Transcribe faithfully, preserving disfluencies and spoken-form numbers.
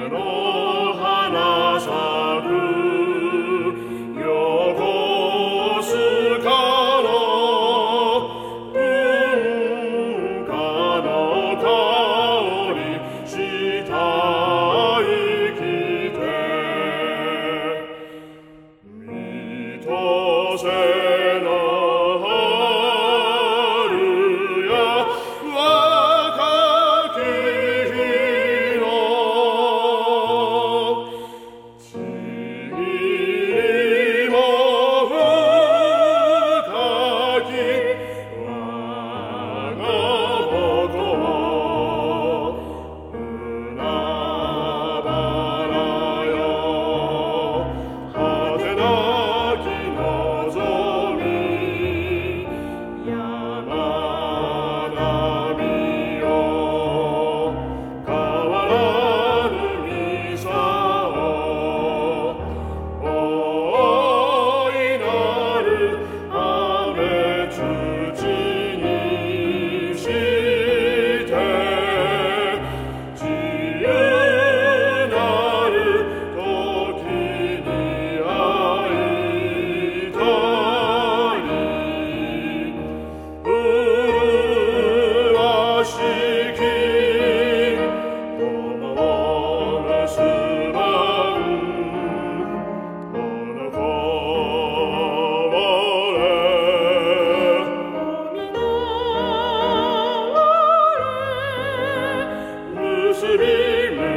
の花咲く横須賀の文化の香りした生きて見とせの春や若き日のちりも深き我が母校海原よ果てなき望み山並よ変わらぬみさを大いなる雨土にして自由なる時に会いたい麗しき友を結ばんこの声結び目